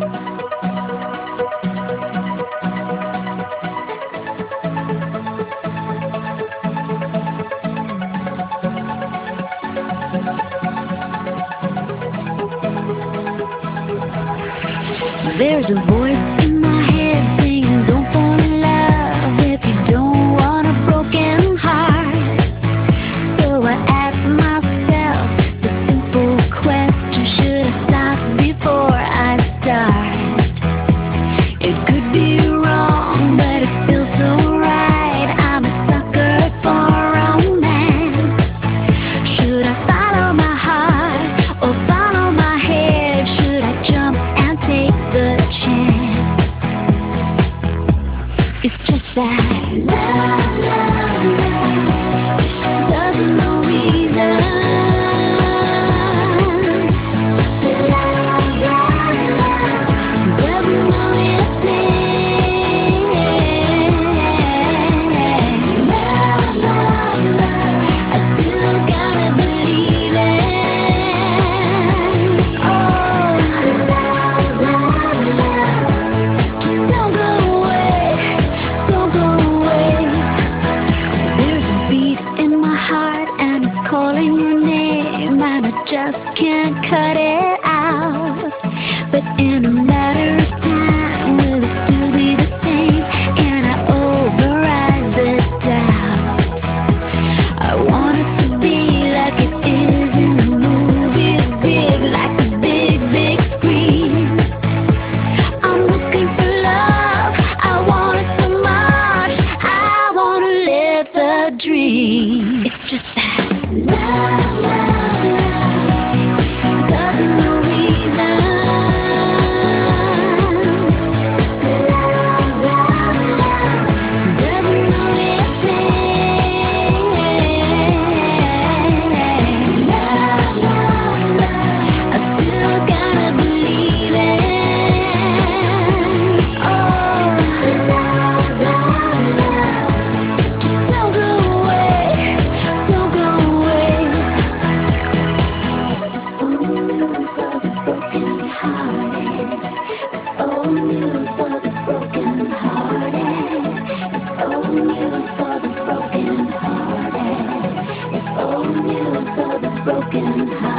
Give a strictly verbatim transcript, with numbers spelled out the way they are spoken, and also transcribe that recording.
There's a voice in my head saying don't fall in love if you don't want a broken heart. So I ask myself the simple question, should I stop before I start? It could be wrong, but it feels so right. I'm a sucker for romance. Should I follow my heart or follow my head? Should I jump and take the chance? It's just that love, love, love doesn't know reason. Love, love, love doesn't know its name. Love, love, love, I still gotta believe it. Oh, love, love, love, just don't go away, don't go away. There's a beat in my heart and it's calling your name, and I just can't cut it out. But in a matter of time, will it still be the same? Can I override the doubt? I want it to be like it is in the movies, big like the big, big screen. I'm looking for love, I want it so much, I wanna live the dream. It's just that love, love, love doesn't know reason. Love, love, love doesn't know its name. Love, love, love, I still gotta believe it. Oh, love, love, love, just don't go away, don't go away. It's old news for the broken hearted. It's old news for the broken hearted. It's old news for the broken hearted. It's old news for the broken hearted.